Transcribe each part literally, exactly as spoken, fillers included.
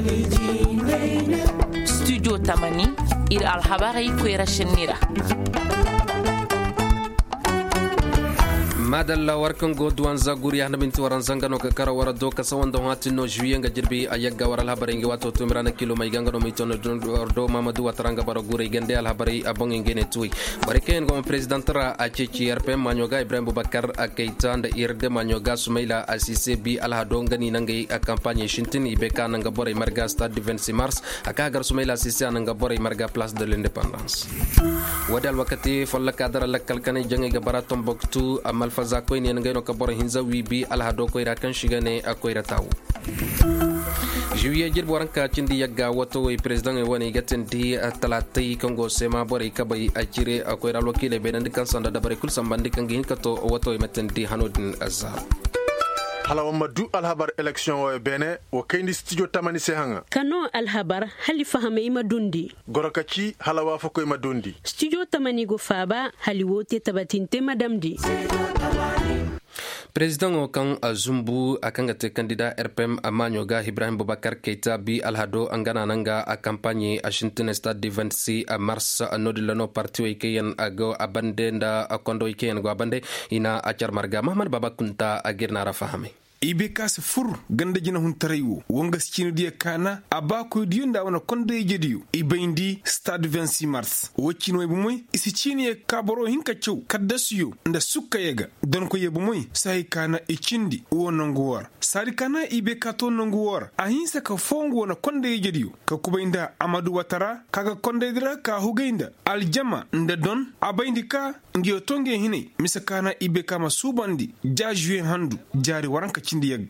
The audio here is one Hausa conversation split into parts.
studio tamani ir alhabari kwera shinira madalla warkan godwan zaguri ahna binti waran zangano ka kara wara do ka sawanda hati no juye nga jirbi ayaga waral habari ngi wato to mirana kilo may ganga no mitono do mamadu wataranga bara gure gende al habari abong ngene tuwi bareken go president ra a cici R P M manyoga Ibrahim Boubacar Keita nda irde manyoga Soumaila Cissé bi al hado ngani nangai a campagne shintin ibeka nanga bore marga stade du vingt-six mars aka gar Soumaila Cissé nanga bore marga place de l'indépendance wadal wakati folla kadara lakkal kane jangi ga bara Tombouctou amal faza koy ne ngay no ka bor hinza wi bi al hado koy ra kan shigane akoy rataw juye jir boranka cindi yagga wato way president e woni gaten di talatay kongo sema bori kabay ajire akoy ral wakile be nan kan sanda dabare kul sambandi kan gin kato wato e meten di hanodin azab hala wamma du alhabar election o e bene o kayndi studio tamani se hanga kano alhabar hali fahame ima dundi gorokaci hala wafa ko ima dundi studio tamani go faba hali wote tabatinte madamdi President o kan azumbu akanga te candidat R P M amanyoga Ibrahim Boubacar Keita bi alhado angana nanga a campagne a Washington stade du vingt-six mars nodilano parti o ikeyen ago abande nda akondo ikeyen go abande ina achar marga Mahmad Babakunta agirna rafahame ibe kas fur ganda jina hun tarayu wonga chini dia kana abako diunda wana konde jediyu ibeindi stade vingt-six mars wocino e bumoy isi chini e kaboro hinka chew kadasiyo nda sukka yega don ko yebumoy sai kana e chindi wonongo war sari kana ibe kato nongo war ahinsa ka fongo wana konde jediyu ka kubainda Amadou Ouattara kaga konde dira ka hugeinda aljama nda don abaindi ka ngiyo tonge hine misakana ibe kama subandi ja juin handu jari waranka chindi yag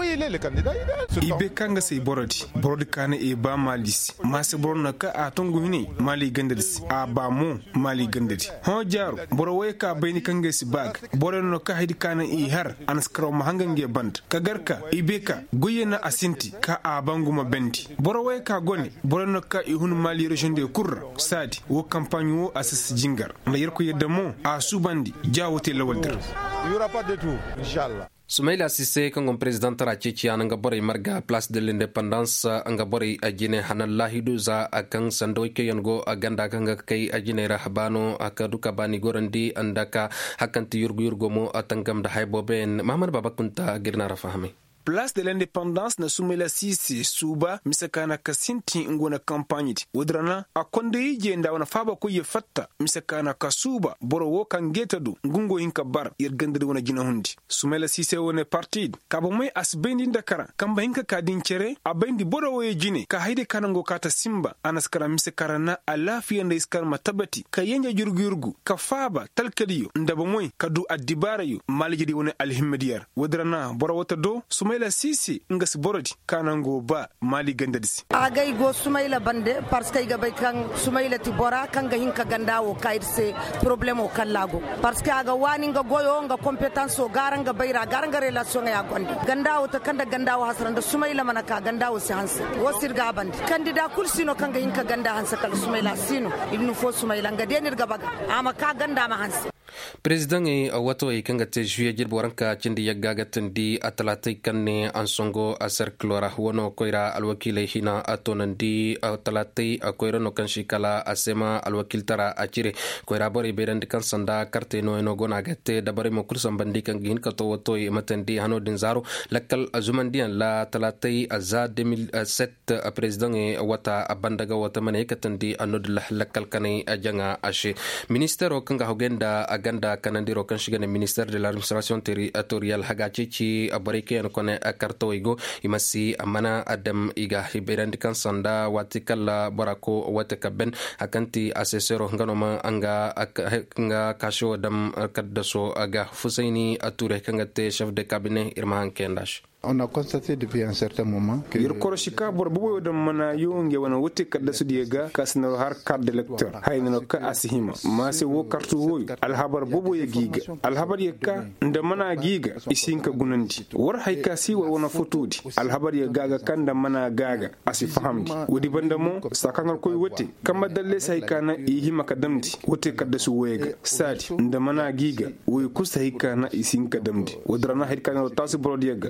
ibe kanga sei borodi borodi kana e ba malis mase borona ka a tongu hine mali gandadis a ba mo mali gandadi ho jaru boro way ka bayni kanga si bag borono ka haydi kana e har anaskro mahangange band ka garka ibe ka goyena asinti ka a banguma bendi boro way ka goni borono ka e hun mali region de kurra sadi wo campagne wo asas jingar na yerko yedamo a subandi jawote lawalder il y aura pas de tout inchallah Soumaila Cissé kangon president ra cici ananga bore marga place de l'indépendance anga bore ajine hanallahi duza akan sando ke yango aganda kanga kai ajine rahabano akaduka bani gorandi andaka hakanti yurgu yurgomo atangam da hayboben Mahmad Babakunta girna rafahame Place de l'indépendance na Soumaila Cissé suba misakana kasinti ngona campagne wodrana akonde yije nda wana faba ko ye fatta misakana kasuba boro wo kan getadu ngungo hinka bar yer gandade wona jina hundi Soumaila Cissé wona parti kabo moy asbendi ndakara kamba hinka kadin cere abendi boro wo jine ka hayde kanango kata simba anaskara misakara na alafiya nda iskar matabati ka yenya jurgu yurgu ka faba talkadiyo ndabo moy kadu adibarayo malijidi wona alhimmediyar wodrana boro wota do Soumaila Cissé ngas borodi kanango ba mali gandadisi agay go Soumaila bande parce que ga bay kan Soumaila ti bora kan ga hinka gandawo kairse problème o kallago parce que aga wani nga goyo nga compétence o garanga bayra garanga relation ya gonde gandawo to kanda gandawo hasranda Soumaila manaka gandawo si hanse wosir ga bande candidat kulsino kan ga hinka ganda hanse kal Soumaila sino ibnu fo Soumaila nga denir ga baga ama ka ganda ma hanse President e wato e kanga te juye jirbo ranka cindi yagga gatandi atalate kanne ansongo aserklora wono koira alwakile hina atonandi atalate akoira no kanshi kala asema alwakil tara achire koira bori berandi kan sanda karte no eno gona gatte dabare mo kursan bandi kan gin kato wato e matandi hano dinzaro lakkal azumandian la talate azza deux mille sept president e wata abandaga wata mane katandi anodla lakkal kane ajanga ashe ministero kanga hogenda aganda kanandiro kan shigane ministère de l'administration territoriale hagachichi abarike en kone akarto igo imasi amana adam iga hiberandi kan sanda watikalla barako watakaben akanti assesseur nganoma anga anga kasho dam kaddaso aga Fusaini Ature kangate chef de cabinet Irman Kendash. On a constaté depuis un certain moment que yirkoro shika bor bugo dam mana yonge wana wote kadda sudiega kasna har carte lecteur hayno ka asihima ma se wo kartu wo al habar bobo ye giga al habar ye ka nda mana giga isinka gunandi war hayka si wa wana fotodi al habar ye gaga kanda mana gaga asi fahamdi wodi bandamo sakangal koy wote kamba dalle say kana ihima kadamdi wote kadda su wega sadi nda mana giga wo kusa hikana isinka damdi wodrana hayka tasu brodiega anaska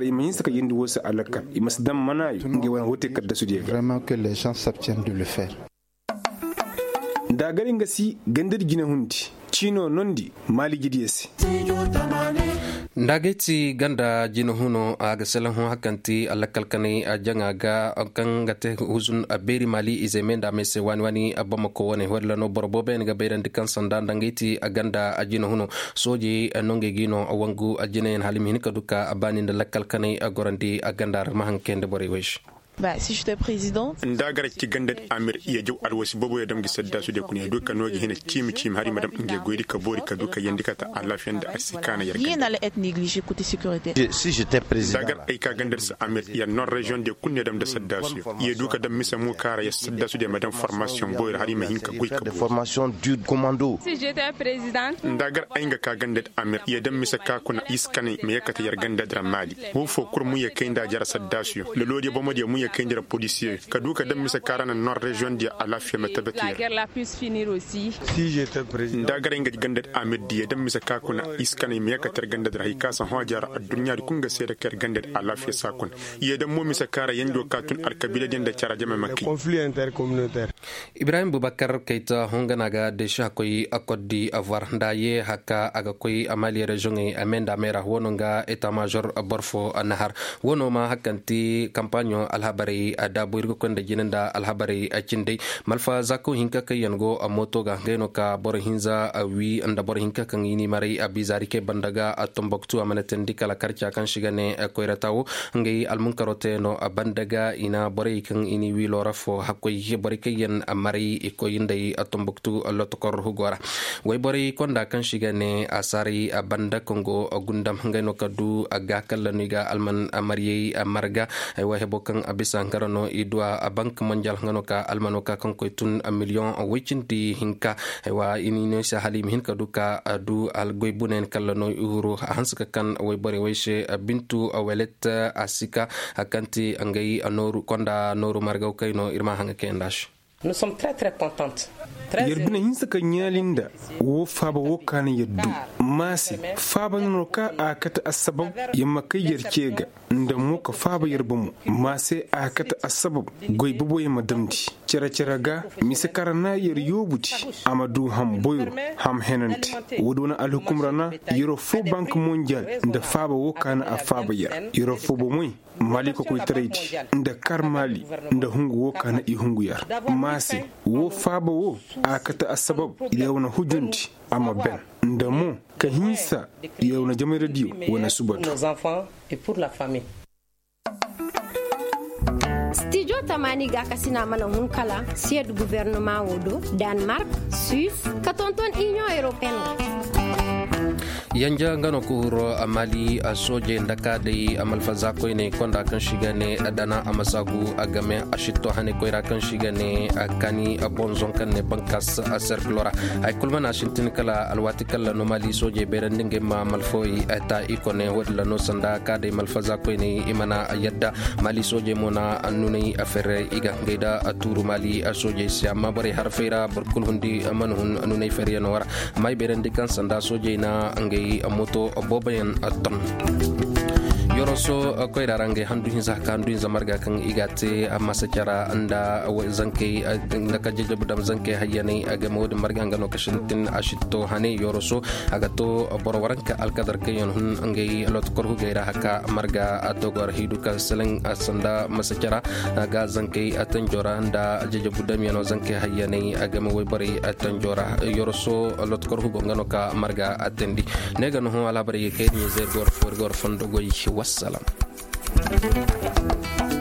kar imayin saka yindi wasu alaka imasdam mana nge wana wote kadda su diga vraiment que les gens s'abstiennent de le faire. Da garin gasi gandar gina hundi chino nondi mali gidiyesi ndageti ganda jino huno aga selan hu hakanti alakalkani ajanga ga kan gate huzun aberi mali izemenda mese wani wani abamako woni wala no borbobe nga bayran dikan sanda ndangeti aganda ajino huno soji nonge gino awangu ajinen halimi hinika duka abani ndalakalkani agorandi aganda mahankende bore wesh. Bah, si j'étais président, ndagar ci gandat amir iya jaw alwasi bobo ya damgi sadda su de kunya duka nogi hina chimi chimi hari madam nge goyri ka bori ka duka yandika ta alafiyan da asikana yarka rien n'allait être négligé côté sécurité. Si j'étais président, ndagar ay ka gandar sa amir ya non région de kunya dam da sadda su iya duka dam misa mu kara ya sadda su de madam formation boyr hari ma hinka goy ka de formation du commando. Si j'étais président, ndagar ay nga ka gandat amir ya dam misa ka kuna iskane me yakata yar ganda dramadi wo fo kur mu ya kenda jar sadda su le lodi bomo de mu ya kenda policier kaduka dem misa karana nord région dia ala fi matabati la guerre la puisse finir aussi. Si j'étais président, ndagar nga gandat amir dia dem misa ka kuna iskane me yakata gandat rahika san hajar ad-dunya kunga sede ker gandat ala fi sakun ye dem mo misa kara yendo katun al-kabila den da cara jama makki conflit intercommunautaire. Ibrahim Boubacar Keita honganaga de shakoyi akodi avoir ndaye haka aga koyi amali region e amenda mera wononga eta major borfo nahar wono ma hakanti campagne alhabari ada boirgo konde jinenda alhabari acinde malfa zako hinka kayango amoto ga ngeno ka bor hinza wi anda bor hinka kan ini mari abizari ke bandaga atomboktu amanatendi kala karcha kan shigane koiratawo ngai almunkarote no bandaga ina bori kan ini wi lorafo hakoyi bori kayen amari ikoyindai atomboktu lotokor hugora way bori konda kan shigane asari banda kongo gundam ngeno kadu aga kalaniga alman amari amarga ay wahe bokan abisa ngarano idwa bank mondial ngano ka almano ka kan koytun a million wicindi hinka wa inino sa halim hinka duka adu algoy bunen kallano uhuru hanska kan way bori wayshe bintu awelet asika akanti angai anoru konda noru margaw kayno irma hanga kendash. Nous sommes très très contentes. Yerbina hinsa ka nyalinda wo faba wo kan yaddu masi faba no ka akata asbab yamma kai yerkega nda mu ka faba yerbamu masi akata asbab goy bubo yamma damdi cera cera ga misakarana yer yobuti amadu ham boyro ham henanti wodona alhukumrana yoro fo bank mondial nda faba wo kan a faba yer yoro fo bo moy mali ko koy traiti nda kar mali nda hungu wo kan i hungu yar masi wo faba wo akata asbab yawna hujunti ama ben ndamo ka hinsa yawna jama radio wana subatu nos enfants et pour la famille. Studio Tamani ga kasina mana hunkala sied gouvernement wodo Denmark, Suisse, katonton Union Européenne. Yanja ngano kuhuro amali asoje ndaka de amalfaza ko ne konda kan shigane adana amasagu agame ashito hane ko ira kan shigane akani abonzon kan ne bankas aserklora ay kulmana shintin kala alwati kala no mali soje berandinge ma malfoi ata ikone wadla no sanda ka de malfaza ko ne imana ayadda mali soje mona annuni afere iga ngeda aturu mali asoje siama bare harfeira burkul hundi amanhun annuni feriano wara may berandikan sanda soje na ngai amoto bobayan aton yoroso koy darange handu hinza kandu hinza marga kan igate amma sacara anda zanke naka jeje budam zanke hayani aga mod marga ngano kashintin ashito hani yoroso agato borwaranka alqadar kayon hun angay lot korhu gaira haka marga adogor hiduka seleng asanda masacara aga zanke atanjora anda jeje budam yano zanke hayani aga mo bari atanjora yoroso lot korhu ngano ka marga atendi nega no ala bari kay ni zergor forgor fondo goy wassalam.